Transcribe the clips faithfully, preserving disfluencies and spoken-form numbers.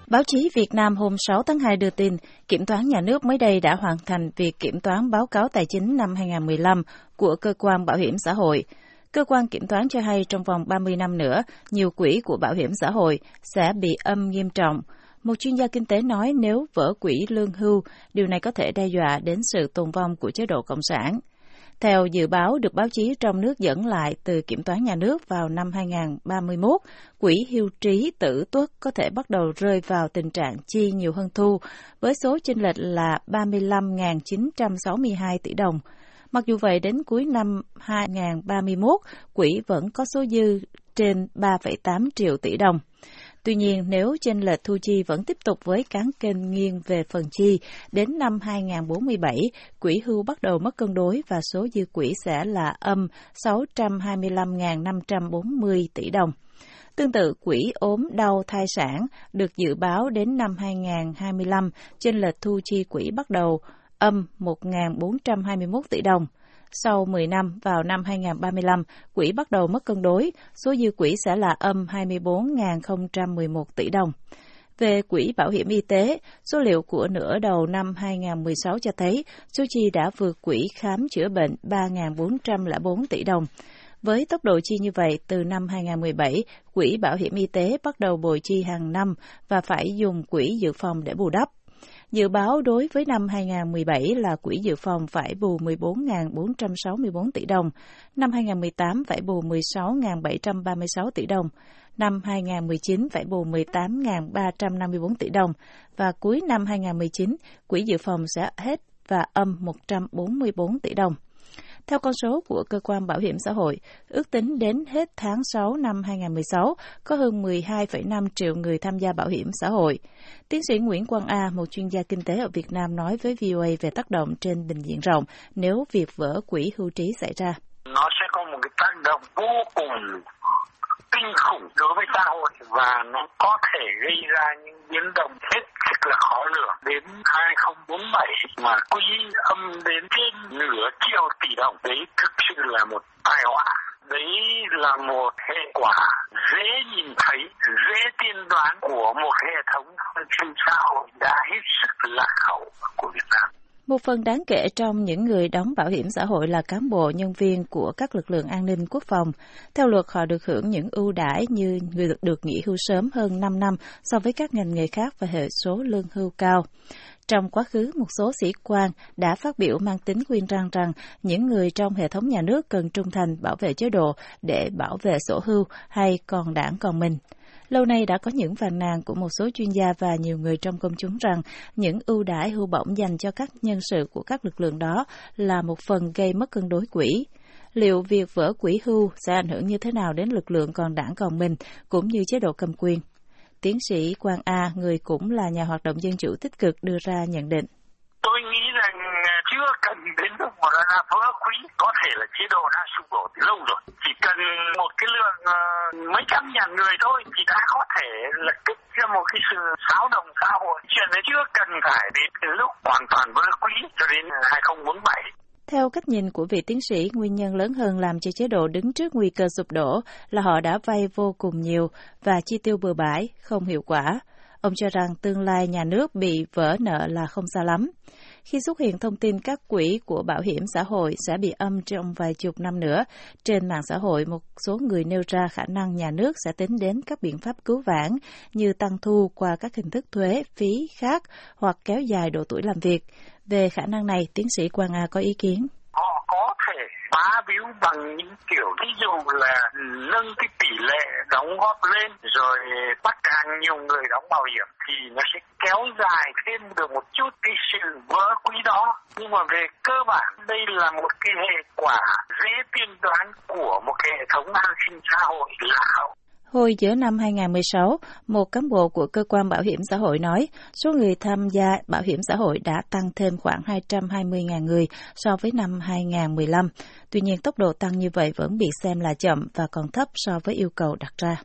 Báo chí Việt Nam hôm sáu tháng hai đưa tin, Kiểm toán Nhà nước mới đây đã hoàn thành việc kiểm toán báo cáo tài chính năm hai nghìn không trăm mười lăm của Cơ quan Bảo hiểm xã hội. Cơ quan kiểm toán cho hay trong vòng ba mươi năm nữa, nhiều quỹ của Bảo hiểm xã hội sẽ bị âm nghiêm trọng. Một chuyên gia kinh tế nói nếu vỡ quỹ lương hưu, điều này có thể đe dọa đến sự tồn vong của chế độ Cộng sản. Theo dự báo được báo chí trong nước dẫn lại từ Kiểm toán Nhà nước vào năm hai nghìn không trăm ba mươi mốt, quỹ hưu trí tử tuất có thể bắt đầu rơi vào tình trạng chi nhiều hơn thu, với số chênh lệch là ba mươi lăm nghìn chín trăm sáu mươi hai tỷ đồng. Mặc dù vậy, đến cuối năm hai nghìn không trăm ba mươi mốt, quỹ vẫn có số dư trên ba phẩy tám triệu tỷ đồng. Tuy nhiên, nếu chênh lệch thu chi vẫn tiếp tục với cán kênh nghiêng về phần chi, đến năm hai nghìn không trăm bốn mươi bảy, quỹ hưu bắt đầu mất cân đối và số dư quỹ sẽ là âm sáu trăm hai mươi lăm nghìn năm trăm bốn mươi tỷ đồng. Tương tự, quỹ ốm đau thai sản được dự báo đến năm hai nghìn không trăm hai mươi lăm, chênh lệch thu chi quỹ bắt đầu âm một nghìn bốn trăm hai mươi mốt tỷ đồng. Sau mười năm, vào năm hai nghìn không trăm ba mươi lăm, quỹ bắt đầu mất cân đối, số dư quỹ sẽ là âm hai mươi bốn nghìn không trăm mười một tỷ đồng. Về quỹ bảo hiểm y tế, số liệu của nửa đầu năm hai nghìn không trăm mười sáu cho thấy số chi đã vượt quỹ khám chữa bệnh ba nghìn bốn trăm lẻ bốn tỷ đồng. Với tốc độ chi như vậy, từ năm hai nghìn không trăm mười bảy, quỹ bảo hiểm y tế bắt đầu bội chi hàng năm và phải dùng quỹ dự phòng để bù đắp. Dự báo đối với năm hai nghìn không trăm mười bảy là quỹ dự phòng phải bù mười bốn nghìn bốn trăm sáu mươi bốn tỷ đồng, năm hai nghìn không trăm mười tám phải bù mười sáu nghìn bảy trăm ba mươi sáu tỷ đồng, năm hai nghìn không trăm mười chín phải bù mười tám nghìn ba trăm năm mươi bốn tỷ đồng và cuối năm hai nghìn không trăm mười chín, quỹ dự phòng sẽ hết và âm một trăm bốn mươi bốn tỷ đồng. Theo con số của Cơ quan Bảo hiểm xã hội, ước tính đến hết tháng sáu năm hai nghìn không trăm mười sáu, có hơn mười hai phẩy năm triệu người tham gia bảo hiểm xã hội. Tiến sĩ Nguyễn Quang A, một chuyên gia kinh tế ở Việt Nam, nói với vê o a về tác động trên bình diện rộng nếu việc vỡ quỹ hưu trí xảy ra. Nó sẽ có một cái tác động vô cùng kinh khủng đối với xã hội và nó có thể gây ra những biến động hết sức là khó lường. Đến hai nghìn không trăm bốn mươi bảy mà quỹ âm đến trên nửa triệu tỷ đồng, đấy thực sự là một tai họa. Đấy là một hệ quả dễ nhìn thấy, dễ tiên đoán của một hệ thống an sinh xã hội đã hết sức lạc hậu của Việt Nam. Một phần đáng kể trong những người đóng bảo hiểm xã hội là cán bộ nhân viên của các lực lượng an ninh quốc phòng. Theo luật, họ được hưởng những ưu đãi như người được nghỉ hưu sớm hơn năm năm so với các ngành nghề khác và hệ số lương hưu cao. Trong quá khứ, một số sĩ quan đã phát biểu mang tính khuyên răn rằng những người trong hệ thống nhà nước cần trung thành bảo vệ chế độ để bảo vệ sổ hưu hay còn đảng còn mình. Lâu nay đã có những phàn nàn của một số chuyên gia và nhiều người trong công chúng rằng những ưu đãi hưu bổng dành cho các nhân sự của các lực lượng đó là một phần gây mất cân đối quỹ. Liệu việc vỡ quỹ hưu sẽ ảnh hưởng như thế nào đến lực lượng còn đảng còn mình cũng như chế độ cầm quyền? Tiến sĩ Quang A, người cũng là nhà hoạt động dân chủ tích cực, đưa ra nhận định. Tôi nghĩ rằng chưa cần đến lúc mà nó đã vỡ quỹ, có thể là chế độ đã sụp đổ từ lâu rồi. Chỉ cần một cái lượng uh, mấy trăm ngàn người thôi thì đã có thể là kích ra một cái sự xáo động xã hội. Chuyện đấy chưa cần phải đến lúc hoàn toàn vỡ quỹ cho đến hai nghìn không trăm bốn mươi bảy. Theo cách nhìn của vị tiến sĩ, nguyên nhân lớn hơn làm cho chế độ đứng trước nguy cơ sụp đổ là họ đã vay vô cùng nhiều và chi tiêu bừa bãi, không hiệu quả. Ông cho rằng tương lai nhà nước bị vỡ nợ là không xa lắm. Khi xuất hiện thông tin các quỹ của bảo hiểm xã hội sẽ bị âm trong vài chục năm nữa, trên mạng xã hội một số người nêu ra khả năng nhà nước sẽ tính đến các biện pháp cứu vãn như tăng thu qua các hình thức thuế, phí khác hoặc kéo dài độ tuổi làm việc. Về khả năng này, tiến sĩ Quang A có ý kiến. Họ có thể phá víu bằng những kiểu ví dụ là nâng cái tỷ lệ đóng góp lên rồi bắt càng nhiều người đóng bảo hiểm thì nó sẽ kéo dài thêm được một chút cái sự vỡ quỹ đó. Nhưng mà về cơ bản đây là một cái hệ quả dễ tiên đoán của một cái hệ thống an sinh xã hội lạc hậu. Hồi giữa năm hai nghìn không trăm mười sáu, một cán bộ của Cơ quan Bảo hiểm xã hội nói số người tham gia bảo hiểm xã hội đã tăng thêm khoảng hai trăm hai mươi nghìn người so với năm hai nghìn không trăm mười lăm. Tuy nhiên, tốc độ tăng như vậy vẫn bị xem là chậm và còn thấp so với yêu cầu đặt ra.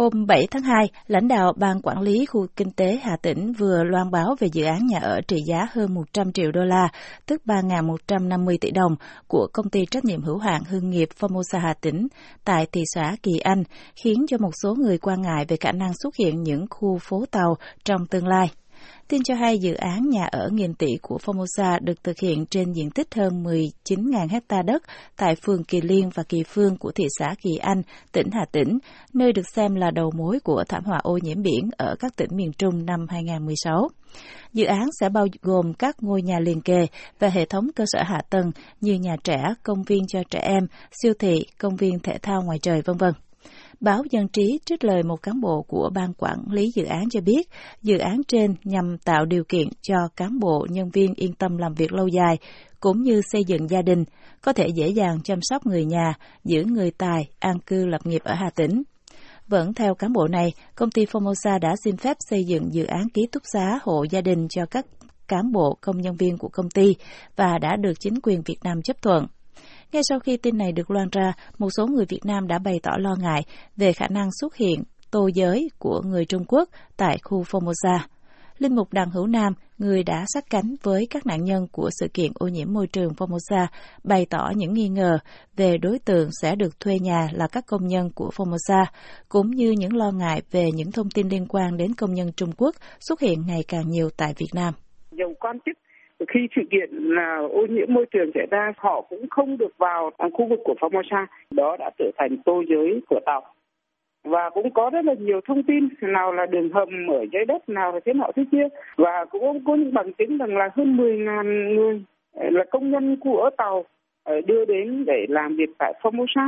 Hôm bảy tháng hai, lãnh đạo Ban Quản lý Khu Kinh tế Hà Tĩnh vừa loan báo về dự án nhà ở trị giá hơn một trăm triệu đô la, tức ba nghìn một trăm năm mươi tỷ đồng, của công ty trách nhiệm hữu hạn Hưng nghiệp Formosa Hà Tĩnh tại thị xã Kỳ Anh, khiến cho một số người quan ngại về khả năng xuất hiện những khu phố tàu trong tương lai. Tin cho hay dự án nhà ở nghìn tỷ của Formosa được thực hiện trên diện tích hơn mười chín nghìn hecta đất tại phường Kỳ Liên và Kỳ Phương của thị xã Kỳ Anh, tỉnh Hà Tĩnh, nơi được xem là đầu mối của thảm họa ô nhiễm biển ở các tỉnh miền Trung năm hai nghìn không trăm mười sáu. Dự án sẽ bao gồm các ngôi nhà liền kề và hệ thống cơ sở hạ tầng như nhà trẻ, công viên cho trẻ em, siêu thị, công viên thể thao ngoài trời, vân vân. Báo Dân trí trích lời một cán bộ của Ban Quản lý dự án cho biết, dự án trên nhằm tạo điều kiện cho cán bộ, nhân viên yên tâm làm việc lâu dài, cũng như xây dựng gia đình, có thể dễ dàng chăm sóc người nhà, giữ người tài, an cư lập nghiệp ở Hà Tĩnh. Vẫn theo cán bộ này, công ty Formosa đã xin phép xây dựng dự án ký túc xá hộ gia đình cho các cán bộ, công nhân viên của công ty và đã được chính quyền Việt Nam chấp thuận. Ngay sau khi tin này được loan ra, một số người Việt Nam đã bày tỏ lo ngại về khả năng xuất hiện tô giới của người Trung Quốc tại khu Formosa. Linh mục Đặng Hữu Nam, người đã sát cánh với các nạn nhân của sự kiện ô nhiễm môi trường Formosa, bày tỏ những nghi ngờ về đối tượng sẽ được thuê nhà là các công nhân của Formosa, cũng như những lo ngại về những thông tin liên quan đến công nhân Trung Quốc xuất hiện ngày càng nhiều tại Việt Nam. Nhiều quan chức khi sự kiện là ô nhiễm môi trường xảy ra, họ cũng không được vào khu vực của Formosa. Đó đã trở thành tô giới của tàu. Và cũng có rất là nhiều thông tin, nào là đường hầm ở dưới đất, nào là thế nọ thế kia. Và cũng có những bằng chứng rằng là hơn mười nghìn người là công nhân của tàu đưa đến để làm việc tại Formosa.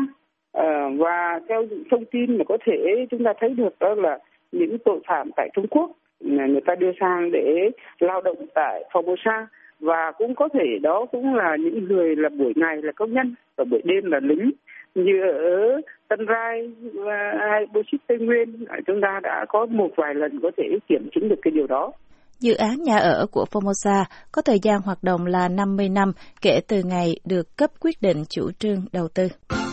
Và theo những thông tin mà có thể chúng ta thấy được đó là những tội phạm tại Trung Quốc, người ta đưa sang để lao động tại Formosa. Và cũng có thể đó cũng là những người là buổi ngày là công nhân và buổi đêm là lính, như ở Tân Rai hay Bô Xít Tây Nguyên, chúng ta đã có một vài lần có thể kiểm chứng được cái điều đó. Dự án nhà ở của Formosa có thời gian hoạt động là năm mươi năm kể từ ngày được cấp quyết định chủ trương đầu tư.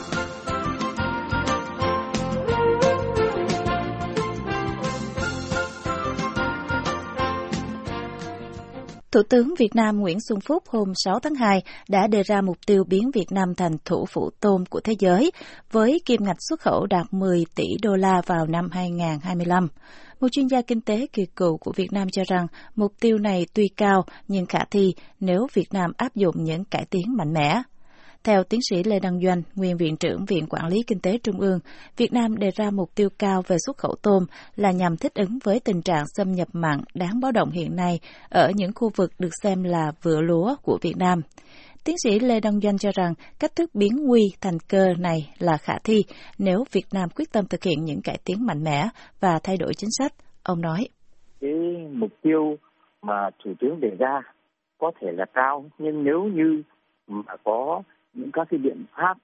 Thủ tướng Việt Nam Nguyễn Xuân Phúc hôm sáu tháng hai đã đề ra mục tiêu biến Việt Nam thành thủ phủ tôm của thế giới, với kim ngạch xuất khẩu đạt mười tỷ đô la vào năm hai nghìn không trăm hai mươi lăm. Một chuyên gia kinh tế kỳ cựu của Việt Nam cho rằng mục tiêu này tuy cao nhưng khả thi nếu Việt Nam áp dụng những cải tiến mạnh mẽ. Theo tiến sĩ Lê Đăng Doanh, nguyên Viện trưởng Viện Quản lý Kinh tế Trung ương, Việt Nam đề ra mục tiêu cao về xuất khẩu tôm là nhằm thích ứng với tình trạng xâm nhập mặn đáng báo động hiện nay ở những khu vực được xem là vựa lúa của Việt Nam. Tiến sĩ Lê Đăng Doanh cho rằng cách thức biến nguy thành cơ này là khả thi nếu Việt Nam quyết tâm thực hiện những cải tiến mạnh mẽ và thay đổi chính sách. Ông nói, cái mục tiêu mà Thủ tướng đề ra có thể là cao, nhưng nếu như mà có những các cái biện pháp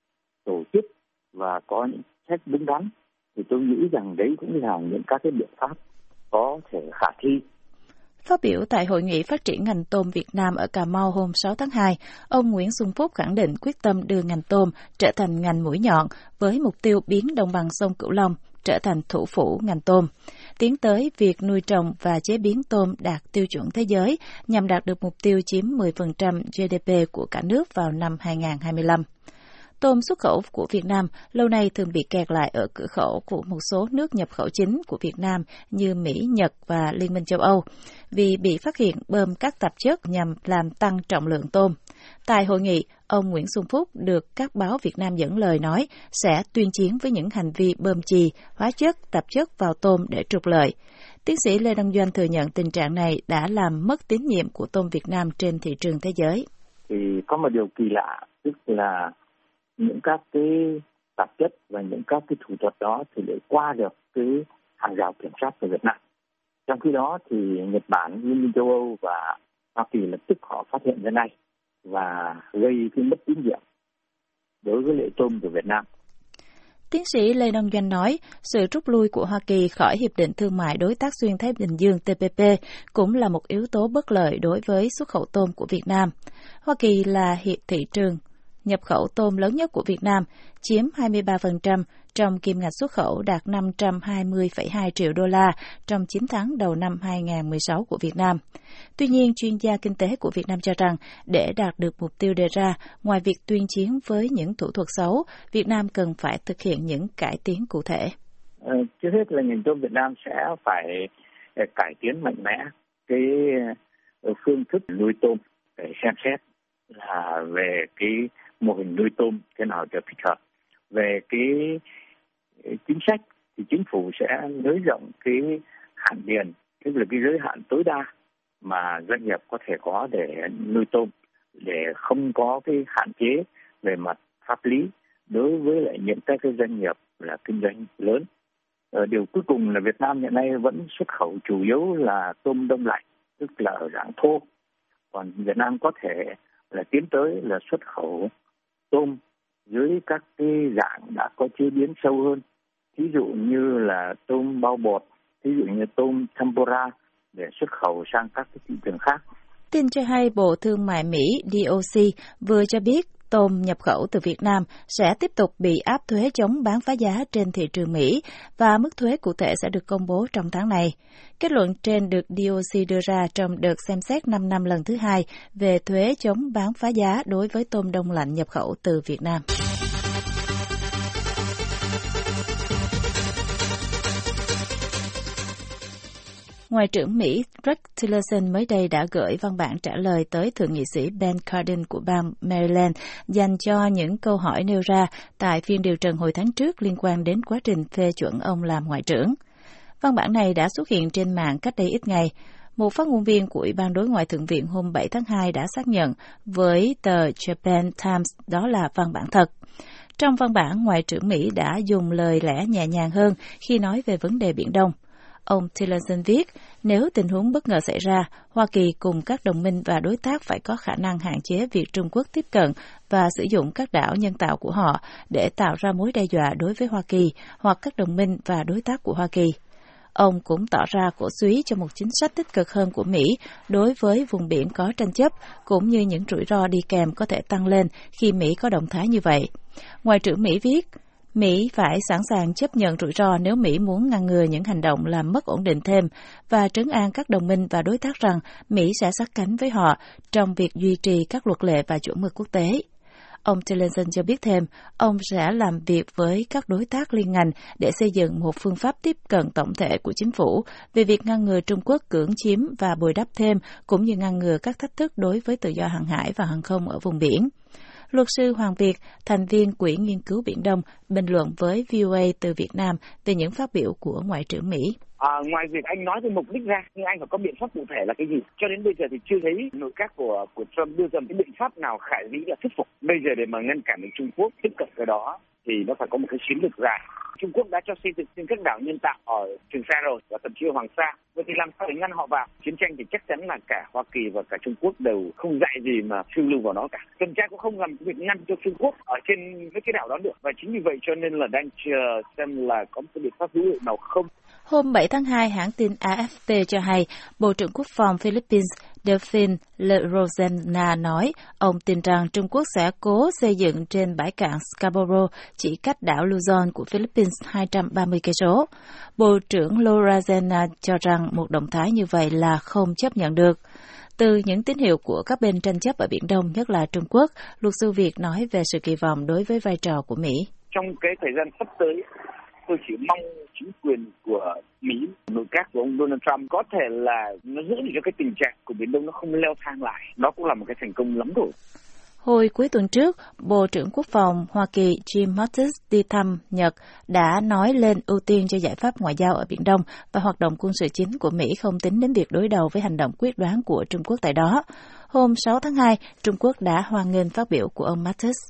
tổ chức và có những sách đúng đắn thì tôi nghĩ rằng đấy cũng là những các cái biện pháp có thể khả thi. Phát biểu tại Hội nghị Phát triển ngành tôm Việt Nam ở Cà Mau hôm sáu tháng hai, ông Nguyễn Xuân Phúc khẳng định quyết tâm đưa ngành tôm trở thành ngành mũi nhọn với mục tiêu biến đồng bằng sông Cửu Long trở thành thủ phủ ngành tôm, tiến tới việc nuôi trồng và chế biến tôm đạt tiêu chuẩn thế giới nhằm đạt được mục tiêu chiếm mười phần trăm giê đê pê của cả nước vào năm hai nghìn không trăm hai mươi lăm. Tôm xuất khẩu của Việt Nam lâu nay thường bị kẹt lại ở cửa khẩu của một số nước nhập khẩu chính của Việt Nam như Mỹ, Nhật và Liên minh châu Âu, vì bị phát hiện bơm các tạp chất nhằm làm tăng trọng lượng tôm. Tại hội nghị, ông Nguyễn Xuân Phúc được các báo Việt Nam dẫn lời nói sẽ tuyên chiến với những hành vi bơm chì, hóa chất, tạp chất vào tôm để trục lợi. Tiến sĩ Lê Đăng Doanh thừa nhận tình trạng này đã làm mất tín nhiệm của tôm Việt Nam trên thị trường thế giới. Thì có một điều kỳ lạ, tức là những các cái tạp chất và những các cái thủ thuật đó thì để qua được cái hàng rào kiểm soát của Việt Nam. Trong khi đó thì Nhật Bản, Liên minh châu Âu và Hoa Kỳ lập tức họ phát hiện ra ngay và gây cái mất tín nhiệm đối với lệ tôm của Việt Nam. Tiến sĩ Lê Đăng Doanh nói, sự rút lui của Hoa Kỳ khỏi Hiệp định Thương mại Đối tác Xuyên Thái Bình Dương T P P cũng là một yếu tố bất lợi đối với xuất khẩu tôm của Việt Nam. Hoa Kỳ là hiệp thị trường nhập khẩu tôm lớn nhất của Việt Nam, chiếm hai mươi ba phần trăm trong kim ngạch xuất khẩu đạt năm trăm hai mươi phẩy hai triệu đô la trong chín tháng đầu năm hai nghìn không trăm mười sáu của Việt Nam. Tuy nhiên, chuyên gia kinh tế của Việt Nam cho rằng để đạt được mục tiêu đề ra, ngoài việc tuyên chiến với những thủ thuật xấu, Việt Nam cần phải thực hiện những cải tiến cụ thể. Ờ, trước hết là ngành tôm Việt Nam sẽ phải cải tiến mạnh mẽ cái phương thức nuôi tôm, để xem xét là về cái mô hình nuôi tôm thế nào cho thích hợp. Về cái chính sách thì chính phủ sẽ nới rộng cái hạn điền, tức là cái giới hạn tối đa mà doanh nghiệp có thể có để nuôi tôm, để không có cái hạn chế về mặt pháp lý đối với lại những các cái doanh nghiệp là kinh doanh lớn. Ở điều cuối cùng là Việt Nam hiện nay vẫn xuất khẩu chủ yếu là tôm đông lạnh, tức là ở dạng thô. Còn Việt Nam có thể là tiến tới là xuất khẩu tôm dưới các cái dạng đã có chế biến sâu hơn. Ví dụ như là tôm bao bột, ví dụ như tôm tempura để xuất khẩu sang các cái thị trường khác. Tin cho hay Bộ Thương mại Mỹ D O C vừa cho biết tôm nhập khẩu từ Việt Nam sẽ tiếp tục bị áp thuế chống bán phá giá trên thị trường Mỹ và mức thuế cụ thể sẽ được công bố trong tháng này. Kết luận trên được D O C đưa ra trong đợt xem xét năm năm lần thứ hai về thuế chống bán phá giá đối với tôm đông lạnh nhập khẩu từ Việt Nam. Ngoại trưởng Mỹ Rex Tillerson mới đây đã gửi văn bản trả lời tới Thượng nghị sĩ Ben Cardin của bang Maryland dành cho những câu hỏi nêu ra tại phiên điều trần hồi tháng trước liên quan đến quá trình phê chuẩn ông làm ngoại trưởng. Văn bản này đã xuất hiện trên mạng cách đây ít ngày. Một phát ngôn viên của Ủy ban Đối ngoại Thượng viện hôm bảy tháng hai đã xác nhận với tờ Japan Times đó là văn bản thật. Trong văn bản, Ngoại trưởng Mỹ đã dùng lời lẽ nhẹ nhàng hơn khi nói về vấn đề Biển Đông. Ông Tillerson viết, nếu tình huống bất ngờ xảy ra, Hoa Kỳ cùng các đồng minh và đối tác phải có khả năng hạn chế việc Trung Quốc tiếp cận và sử dụng các đảo nhân tạo của họ để tạo ra mối đe dọa đối với Hoa Kỳ hoặc các đồng minh và đối tác của Hoa Kỳ. Ông cũng tỏ ra cổ súy cho một chính sách tích cực hơn của Mỹ đối với vùng biển có tranh chấp, cũng như những rủi ro đi kèm có thể tăng lên khi Mỹ có động thái như vậy. Ngoại trưởng Mỹ viết, Mỹ phải sẵn sàng chấp nhận rủi ro nếu Mỹ muốn ngăn ngừa những hành động làm mất ổn định thêm và trấn an các đồng minh và đối tác rằng Mỹ sẽ sát cánh với họ trong việc duy trì các luật lệ và chuẩn mực quốc tế. Ông Tillerson cho biết thêm, ông sẽ làm việc với các đối tác liên ngành để xây dựng một phương pháp tiếp cận tổng thể của chính phủ về việc ngăn ngừa Trung Quốc cưỡng chiếm và bồi đắp thêm, cũng như ngăn ngừa các thách thức đối với tự do hàng hải và hàng không ở vùng biển. Luật sư Hoàng Việt, thành viên Quỹ Nghiên cứu Biển Đông, bình luận với vê o a từ Việt Nam về những phát biểu của Ngoại trưởng Mỹ. À, ngoài việc anh nói về mục đích ra, nhưng anh phải có biện pháp cụ thể là cái gì? Cho đến bây giờ thì chưa thấy nội các của của Trump đưa ra cái biện pháp nào khả dĩ là thuyết phục. Bây giờ để mà ngăn cản được Trung Quốc tiếp cận cái đó thì nó phải có một cái chiến lược dài. Trung Quốc đã cho xây dựng trên các đảo nhân tạo ở Trường Sa rồi và thậm chí Hoàng Sa. Vậy thì làm sao để ngăn họ vào? Chiến tranh thì chắc chắn là cả Hoa Kỳ và cả Trung Quốc đều không dạy gì mà phiêu lưu vào nó cả. Tuần tra cũng không làm việc ngăn cho Trung Quốc ở trên mấy cái đảo đó được. Và chính vì vậy cho nên là đang chờ xem là có một cái biện pháp hữu hiệu nào không. Hôm bảy tháng hai, hãng tin A F P cho hay, Bộ trưởng Quốc phòng Philippines Delfin Le Rosena nói ông tin rằng Trung Quốc sẽ cố xây dựng trên bãi cạn Scarborough chỉ cách đảo Luzon của Philippines hai trăm ba mươi cây số. Bộ trưởng Le Rosena cho rằng một động thái như vậy là không chấp nhận được. Từ những tín hiệu của các bên tranh chấp ở Biển Đông, nhất là Trung Quốc, luật sư Việt nói về sự kỳ vọng đối với vai trò của Mỹ. Trong cái thời gian sắp tới, tôi chỉ mong chính quyền của Mỹ, nội các của ông Donald Trump có thể là nó giữ được cho cái tình trạng của Biển Đông nó không leo thang lại. Đó cũng là một cái thành công lắm rồi. Hồi cuối tuần trước, Bộ trưởng Quốc phòng Hoa Kỳ Jim Mattis đi thăm Nhật đã nói lên ưu tiên cho giải pháp ngoại giao ở Biển Đông và hoạt động quân sự chính của Mỹ không tính đến việc đối đầu với hành động quyết đoán của Trung Quốc tại đó. Hôm sáu tháng hai, Trung Quốc đã hoan nghênh phát biểu của ông Mattis.